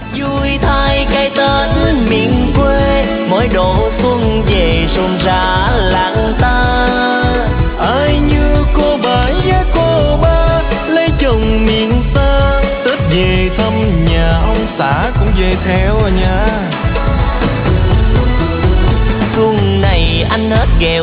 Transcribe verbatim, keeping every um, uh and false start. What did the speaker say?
vui thay cái Tết miền quê, mỗi độ xuân về rộn rã làng ta. Ai như cô bảy với cô ba lấy chồng miền xa, Tết về thăm nhà ông xã cũng về theo nha. Xuân này anh hết nghèo